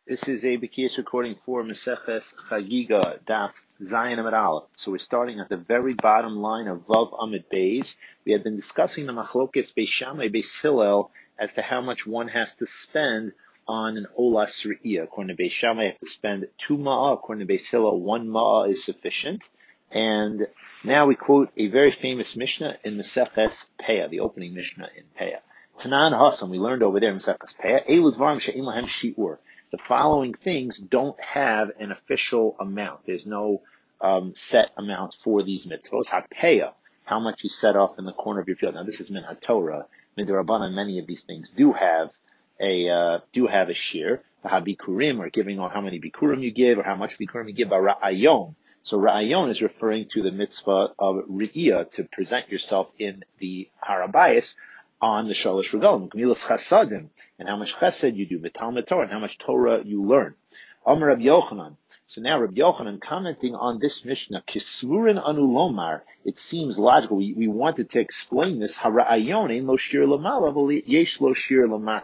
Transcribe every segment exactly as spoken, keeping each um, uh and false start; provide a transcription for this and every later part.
This is a Bekiyas recording for Meseches Chagiga Daf Zayin Amid Aleph. So we're starting at the very bottom line of Vav Amid Beis. We had been discussing the Machlokes Beis Shammai Beis Hillel as to how much one has to spend on an Olas Re'iyah. According to Beis Shammai, you have to spend two Ma'ah. According to Beis Hillel, one Ma'ah is sufficient. And now we quote a very famous Mishnah in Meseches Peah, the opening Mishnah in Peah. Tanan Hasan, we learned over there in Meseches Peah, Elu Dvarim She'im Lahem Shi'ur. The following things don't have an official amount. There's no um, set amount for these mitzvos. Hapeya, how much you set off in the corner of your field. Now this is min haTorah, min derabanan. Many of these things do have a uh, do have a shir. Habikurim, or giving on how many bikurim you give, or how much bikurim you give. Ra'ayon. So ra'ayon is referring to the mitzvah of re'iyah, to present yourself in the harabayis on the Shalosh Regalim, Gemilas Chasadim, and how much Chesed you do, V'Talmud Torah, and how much Torah you learn. Amar Rabbi Yochanan. So now Rabbi Yochanan commenting on this Mishnah, Kisvurin Anu Lomar, it seems logical. We, we wanted to explain this, Hara'ayon ein lo shir lamala, v'li yesh lo shir lamata.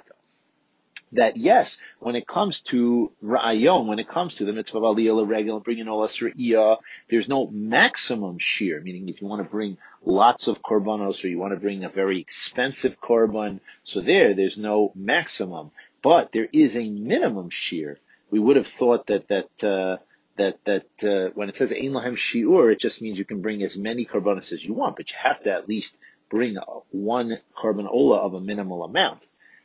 That yes, when it comes to ra'ayon, when it comes to the mitzvah of aliyah l'regel and bringing olas re'iyah, there's no maximum shear. Meaning, if you want to bring lots of korbanos, or you want to bring a very expensive korban, so there, there's no maximum, but there is a minimum shear. We would have thought that that uh, that that uh, when it says ein lahem shiur, it just means you can bring as many korbanos as you want, but you have to at least bring one korban olah of a minimal amount.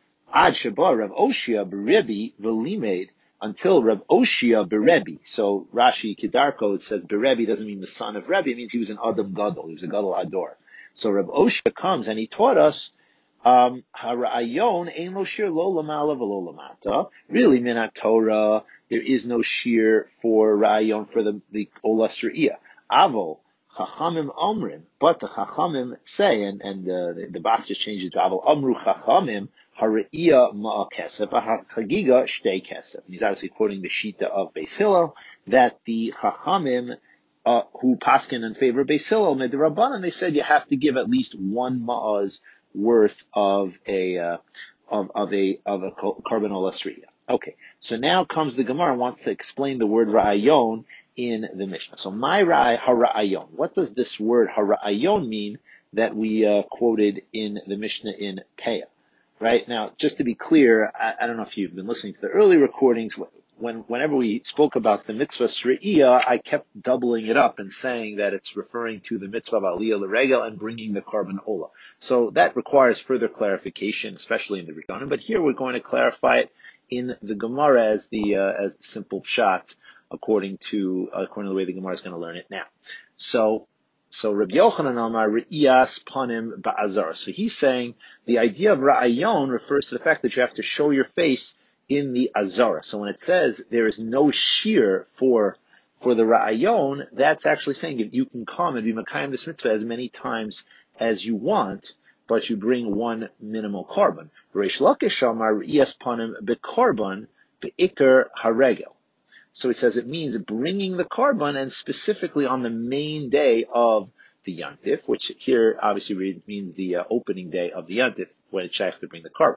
Ad Shabbat Rav Oshia Berebi Velimed, until Rav Oshia Berebi. So Rashi Kedarko, it says Berebi doesn't mean the son of Rebbe, it means he was an Adam Gadol, he was a Gadol Hador. So Rav Oshia comes and he taught us um Hara'ayon ein lo shir lo lamala v'lo lamata. Really, min Torah, there is no shir for Ra'ayon, for the the Olas Re'iyah. Avol Chachamim Omrim, but the Chachamim say, and and uh, the, the Bach just changed it to Avol Amru Chachamim Hara'iyah ma'a kesef, Chagiga shtei kesef. He's obviously quoting the Shita of Beis Hillel, that the Chachamim uh, who paskin in favor of Beis Hillel, made the Rabbanan, they said you have to give at least one ma'az worth of a uh, of of a of a korban olas re'iyah. Okay, so now comes the Gemara and wants to explain the word ra'ayon in the Mishnah. So my hara'ayon, what does this word hara'ayon mean that we uh, quoted in the Mishnah in Peah? Right now, just to be clear, I, I don't know if you've been listening to the early recordings. When, whenever we spoke about the mitzvah Sre'iyah, I kept doubling it up and saying that it's referring to the mitzvah of Aliyah L'Regel and bringing the korban olah. So that requires further clarification, especially in the Rishonim. But here we're going to clarify it in the Gemara as the uh, as the simple pshat, according to uh, according to the way the Gemara is going to learn it now. So. So Rabbi Yochanan Amar Re'iyas Panim Ba'azar. So he's saying the idea of Ra'ayon refers to the fact that you have to show your face in the Azara. So when it says there is no shear for for the Ra'ayon, that's actually saying if you can come and be Makayim this mitzvah as many times as you want, but you bring one minimal korban. Reish Lakish Amar Re'iyas Panim Bekorban Be'ikar Haregel. So he says it means bringing the korban, and specifically on the main day of the Yantif, which here obviously means the uh, opening day of the Yantif, when it's shaykh to bring the korban.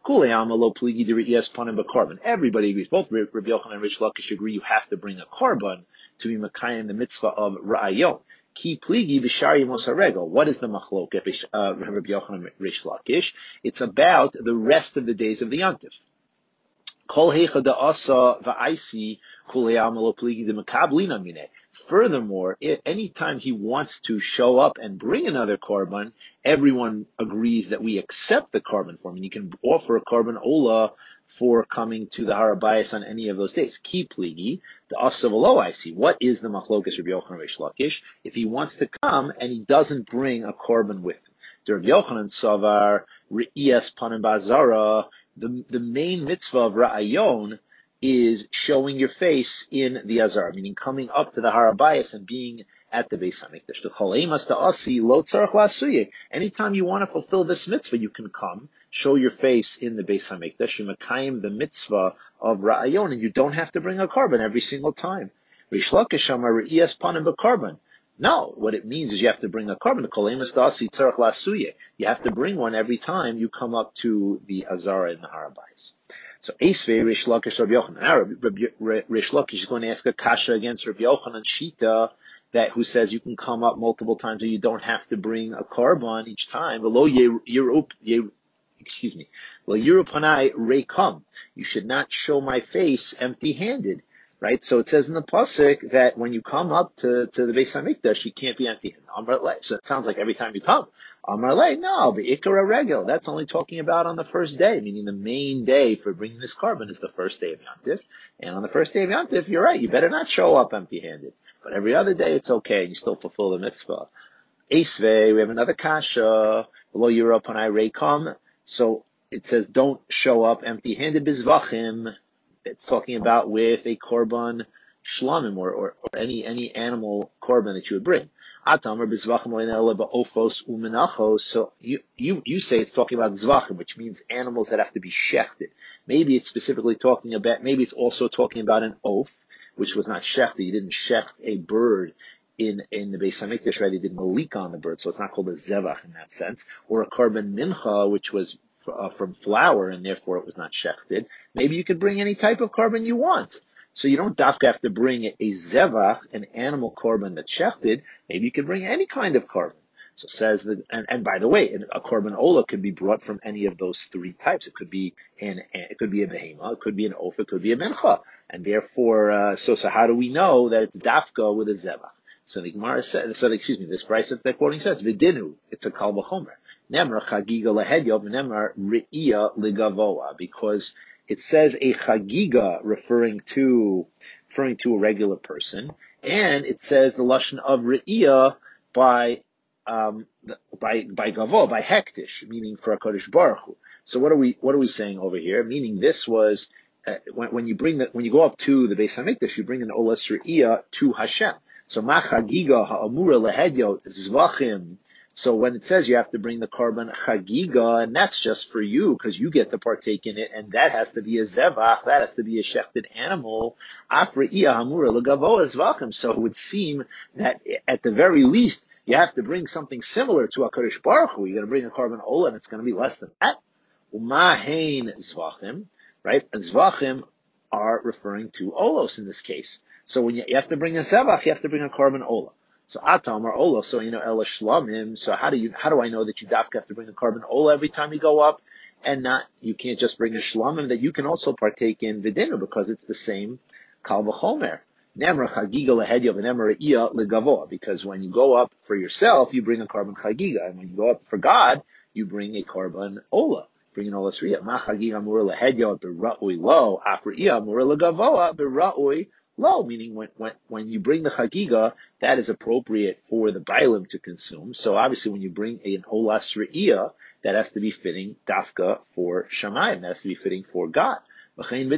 Everybody agrees, both Rabbi Yochanan and Reish Lakish agree you have to bring a korban to be Makayim the mitzvah of Ra'ayon. Ki pligi v'shari mosaregel. What is the machloket, uh, Rabbi Yochanan and Reish Lakish? It's about the rest of the days of the Yantif. Furthermore, anytime he wants to show up and bring another korban, everyone agrees that we accept the korban for him, and you can offer a korban olah for coming to the Harabayas on any of those days. Ki pligi, the asavalo I see. What is the machlokas Rabbi Yochanan Reish Lakish? If he wants to come and he doesn't bring a korban with him, the Rabbi Yochanan savar re'iyas panim bazara. The, the main mitzvah of Ra'ayon is showing your face in the Azar, meaning coming up to the Harabayas and being at the Beis HaMikdash. Anytime you want to fulfill this mitzvah, you can come, show your face in the Beis HaMikdash, you makayim the mitzvah of Ra'ayon, and you don't have to bring a korban every single time. Reish Lakish Amar Re'iyas Panim B'Korban. No, what it means is you have to bring a korban. You have to bring one every time you come up to the Azara in the Harabayas. So Esvei Rish Lakish Rabbi Yochanan. Now Rish Lakish is going to ask a kasha against Rabbi Yochanan Shita, that who says you can come up multiple times and you don't have to bring a carbon each time. Below Europe, excuse me, well, Europanai Reikam. You should not show my face empty-handed, right? So it says in the pasuk that when you come up to, to the Beis Hamikdash, you can't be empty-handed. So it sounds like every time you come. Amar Le, no, the Ikara Regel. That's only talking about on the first day, meaning the main day for bringing this carbon is the first day of Yantif. And on the first day of Yantif, you're right, you better not show up empty-handed. But every other day, it's okay, and you still fulfill the mitzvah. Esvei, we have another kasha, below Europe on Reikam. So it says, don't show up empty-handed bizvachim. It's talking about with a korban shlamim, or, or, or any, any animal korban that you would bring. Atam or bizvachim ofos umenachos. So you, you, you say it's talking about zvachim, which means animals that have to be shechted. Maybe it's specifically talking about, maybe it's also talking about an oath, which was not shechted. You didn't shecht a bird in, in the Beis Hamikdash, right? They did malika on the bird, so it's not called a zevach in that sense. Or a korban mincha, which was uh, from flour, and therefore it was not shechted. Maybe you could bring any type of korban you want. So you don't dafka have to bring a zevach, an animal korban that's shechted. Maybe you could bring any kind of korban. So it says that, and, and by the way, a korban ola could be brought from any of those three types. It could be an, it could be a behema, it could be an oaf, it could be a mincha. And therefore, uh, so, so how do we know that it's dafka with a zevach? So the Gemara says, so excuse me, this price that they're quoting says, Vidinu, it's a kal v'chomer. Nemar chagiga lehedyo, nemar re'iya ligavoa, because it says a chagiga referring to, referring to a regular person, and it says the lashon of re'iya by, um, by, by gavo, by hektish, meaning for a Kodesh Baruch Hu. So what are we, what are we saying over here? Meaning this was, uh, when, when you bring the, when you go up to the Beis Hamikdash, you bring an olas re'iya to Hashem. So machagiga ha'amura lehedyo zvachim. So when it says you have to bring the korban chagiga, and that's just for you because you get to partake in it, and that has to be a zevach, that has to be a shechted animal. Afre'iya hamura legavo zvachim. So it would seem that at the very least you have to bring something similar to a Kodesh Baruch Hu. You're going to bring a korban ola, and it's going to be less than that. Umahein zvachim, right? And zvachim are referring to olos in this case. So when you, you have to bring a zevach, you have to bring a korban ola. So atam or ola, so you know ela shlamim. So how do you, how do I know that you dafka have to bring a korban ola every time you go up, and not, you can't just bring a shlamim, that you can also partake in vidinu because it's the same kal v'chomer. Nemra chagiga lehedya v'nemra iya legavoa, because when you go up for yourself, you bring a korban chagiga, and when you go up for God, you bring a korban ola. Bring an ola sriya. Ma chagiga amura lehedya b'ra'ui lo, after iya amura legavoa b'ra'ui low, meaning when, when, when you bring the chagiga, that is appropriate for the bailim to consume. So obviously when you bring an olas re'iyah, that has to be fitting dafka for shamayim, that has to be fitting for God. And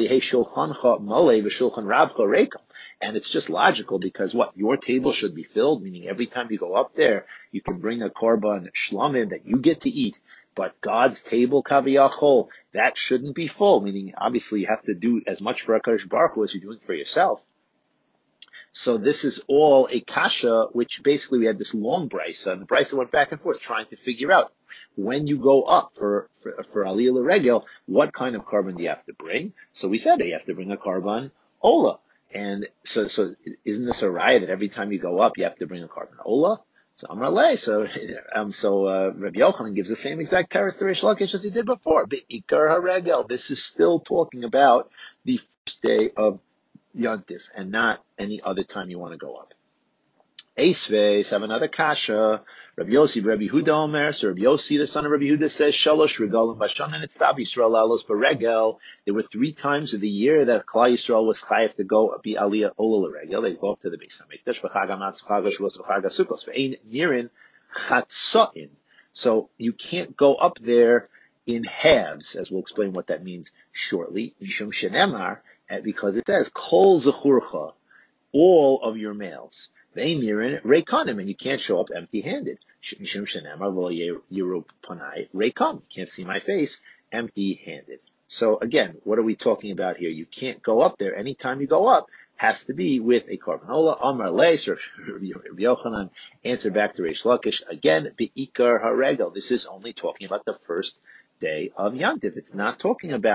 it's just logical because what? Your table should be filled, meaning every time you go up there, you can bring a korban shlamim that you get to eat. But God's table, kaviyachol, that shouldn't be full, meaning obviously you have to do as much for HaKadosh Baruch Hu as you're doing for yourself. So this is all a kasha, which basically we had this long brisa, and the brisa went back and forth trying to figure out when you go up for, for, for Aliyah L'Regel, what kind of korban do you have to bring? So we said you have to bring a korban ola. And so, so isn't this a raya that every time you go up, you have to bring a korban ola? So Amar Lei, so um, so uh, Rabbi Yochanan gives the same exact teretz to Rish Lakish as he did before. Be'ikar haregel. This is still talking about the first day of Yontif and not any other time you want to go up. Eisveis have another kasha. Rabbi Yossi, Rabbi Huda Omer. So Rabbi Yossi, the son of Rabbi Huda, says Shalosh regalim b'shana and Tztab Yisrael alos b'regel. There were three times of the year that Klal Yisrael was chayav to go be aliyah ola l'regel. They go up to the Beis Hamikdash v'chag hamatz v'chag hashvos v'chag hasukos v'ein nirin chatzoin. So you can't go up there in halves, as we'll explain what that means shortly. Mishum shenemar, because it says kol zechurcha, all of your males. They near in reikanim, and you can't show up empty-handed. Mishum shenemar v'lo yeru panai reikam. You can't see my face empty-handed. So again, what are we talking about here? You can't go up there. Anytime you go up, has to be with a korban ola. Amar leis, Rabbi Yochanan answered back to Reish Lakish again. Beikar haregel. This is only talking about the first day of Yantiv. It's not talking about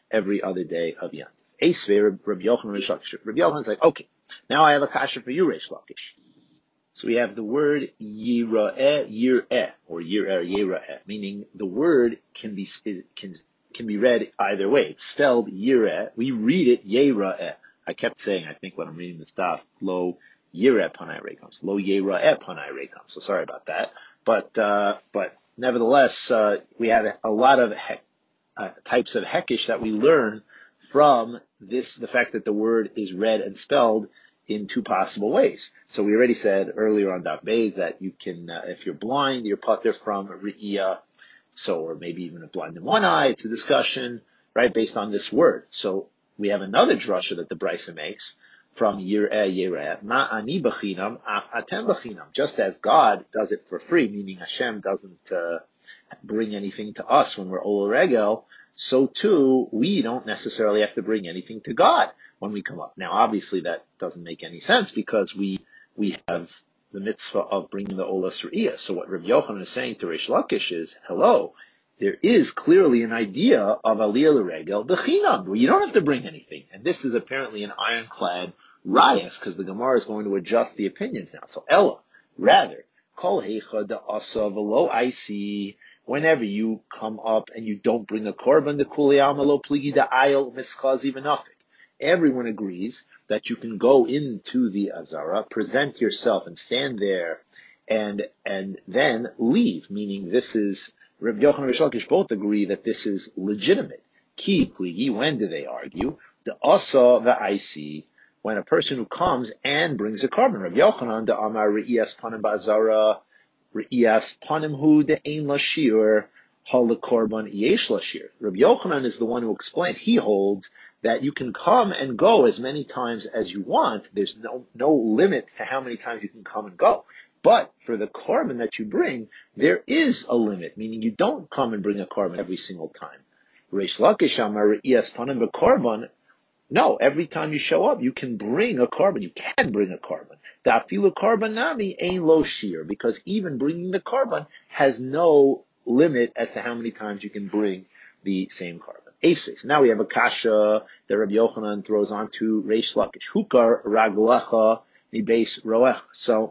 every other day of Yom Tov. Esvei Rabbi Yochanan Reish Lakish. Rabbi Yochanan's like, okay, now I have a kasha for you, Reish Lakish. So we have the word yira'eh, yir'eh, or yir'eh, yira'eh, meaning the word can be can can be read either way. It's spelled yir'eh. We read it yira'eh. I kept saying, I think when I'm reading the stuff, lo yir'eh panai rekam, lo yira'eh panai rekam. So sorry about that. But uh, but nevertheless, uh, we had a, a lot of he- uh, types of hekish that we learn from this, the fact that the word is read and spelled in two possible ways. So we already said earlier on Daf Beis that you can, uh, if you're blind, you're putter from Re'iyah, so, or maybe even a blind in one eye, it's a discussion, right, based on this word. So we have another drasha that the Brisa makes from Yir'eh Yir'eh, Ma'ani b'chinam, af atem b'chinam, just as God does it for free, meaning Hashem doesn't uh, bring anything to us when we're Ol Regel, so too, we don't necessarily have to bring anything to God when we come up. Now, obviously, that doesn't make any sense because we we have the mitzvah of bringing the Olas Re'iyah. So what Rabbi Yochanan is saying to Reish Lakish is, hello, there is clearly an idea of Aliyah L'Regel B'chinam, where you don't have to bring anything. And this is apparently an ironclad rias, because the Gemara is going to adjust the opinions now. So Ella, rather, Kol Heicha Da'asa V'lo Aisi, whenever you come up and you don't bring a korban, the Kulei Amalo Pligi Da'ayel Mischazi V'nafik. Everyone agrees that you can go into the Azara, present yourself and stand there and and then leave, meaning this is, Rabbi Yochanan and Reish Lakish both agree that this is legitimate. Ki pligi, when do they argue? The asa v'aisi, when a person who comes and brings a korban. Rabbi Yochanan, the amar re'iyas panim ba'azara, re'iyas panim hu de'ein lashir, hal korban yesh lashir. Rabbi Yochanan is the one who explains. He holds that you can come and go as many times as you want. There's no no limit to how many times you can come and go. But for the korban that you bring, there is a limit, meaning you don't come and bring a korban every single time. Reish Lakish amar re'iyas panim b'korban. No, every time you show up, you can bring a korban. You can bring a korban. Da'afilu korban nami ein lo shir, because even bringing the korban has no limit as to how many times you can bring the same korban. Aces. Now we have a kasha that Rabbi Yochanan throws on to Reish Lakish. Hukar raglecha mi beis roech. So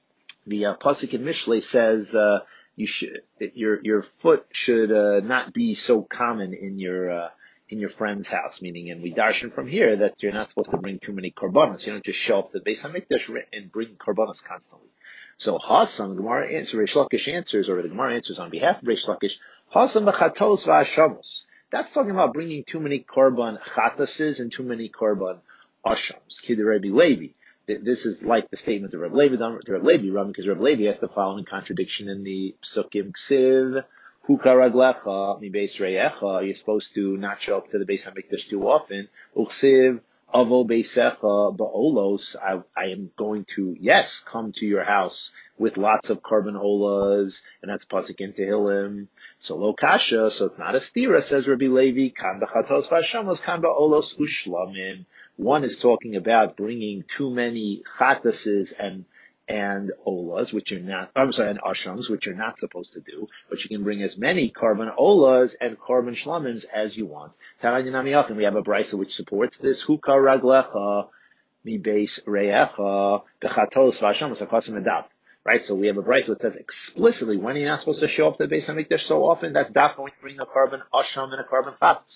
the uh, pasuk in Mishlei says uh, you should your your foot should uh, not be so common in your uh, in your friend's house. Meaning, and we darshan from here that you're not supposed to bring too many korbanos. You don't just show up to the Beis Hamikdash and bring korbanos constantly. So Hasan, the Gemara answers, Reish Lakish answers, or the Gemara answers on behalf of Reish Lakish. Hasan b'chatos v'ashamos. That's talking about bringing too many korban chatases and too many korban ashams. Kid Rabbi Levi. This is like the statement of Rabbi Levi, Rabbi Levi, because Rabbi Levi has the following contradiction in the Psukim Ksiv, Hukaraglecha, mi beis reyecha, you're supposed to not show up to the Beis HaMikdash too often. Uksiv, avo beisecha ba'olos, I, I am going to, yes, come to your house with lots of korban olas, and that's pasuk in Tehillim. So lo kasha, so it's not a stira, says Rabbi Levi, kan b'chatos v'ashamos, kan ba'olos ushlamim. One is talking about bringing too many chatases and and olas, which you're not, I'm sorry, and ashams, which you're not supposed to do, but you can bring as many korban olas and korban shlamims as you want. Taranyanamiyachim, we have a brisa which supports this. Hukar raglecha mi beis reyecha b'chatos v'ashamos akasim adav. Right, so we have a brisa that says explicitly when you're not supposed to show up to the Beis Hamikdash so often. That's dafka when you bring a korban asham and a korban chatas.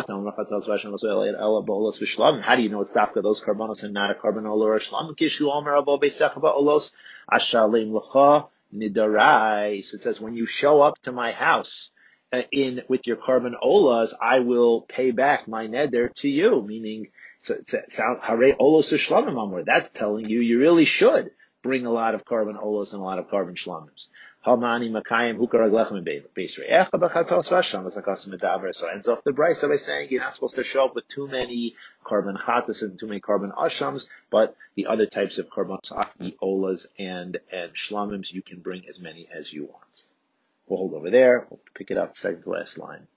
How do you know it's dafka those korbanos and not a korban olah or a shlam? Kishu omer avo beisecha ba'olos ashalim l'cha nidarai. So it says when you show up to my house uh, in with your korban olas, I will pay back my neder to you. Meaning, so it's sound harei olos u'shlamim amor. That's telling you you really should bring a lot of korban olos and a lot of korban shlamims. Hamani makayim hukaraglechem beis re'echa b'chatos v'ashamos akasim medaber. So it ends off the brisa by saying you're not supposed to show up with too many korban chatas and too many korban ashams, but the other types of korban the olas and and shlamims you can bring as many as you want. We'll hold over there. We'll pick it up second to last line.